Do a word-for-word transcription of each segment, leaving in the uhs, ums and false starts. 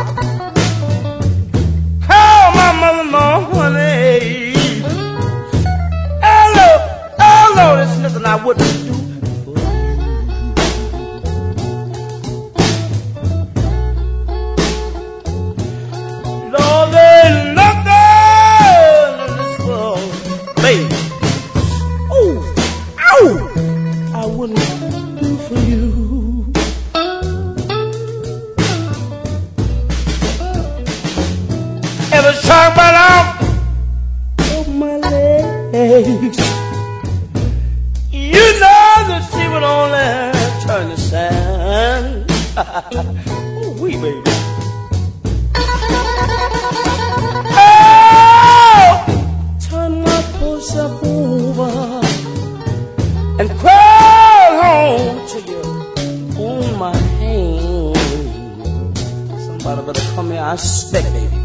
Call my mother-in-law, honey. Oh, Lord, oh, Lord, there's nothing I wouldn't do. Lord, there's nothing in this world, baby. Oh, ow, I wouldn't do for you. Ever talk about out of my legs? You know that she would only turn the sand. Oh, wee baby. Oh, turn my pulse up over and crawl home to you on my hand. Somebody better come here, I expect, baby.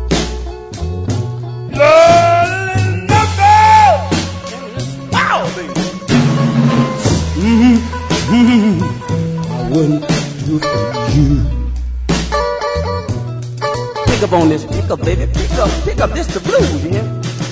Lord, nothing in this world, baby. Mm-hmm, mm-hmm. I wouldn't do for you. Pick up on this, pick up, baby, pick up, pick up. This the blues, yeah.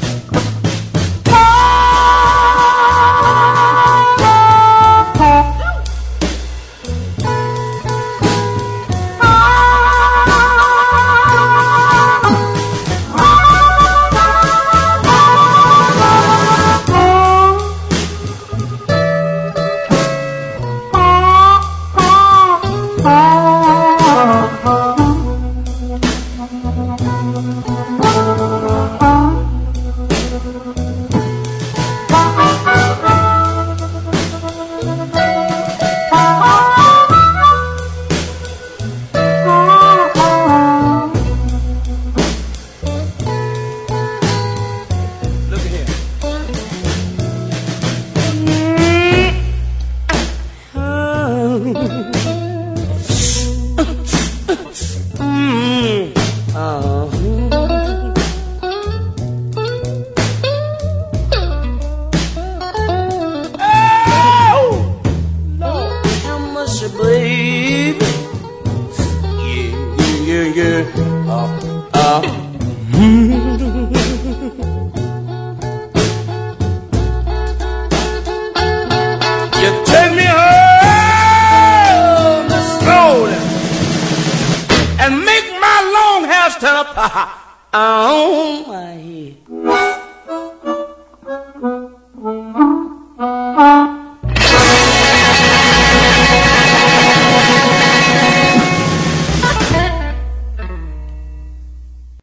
On my head.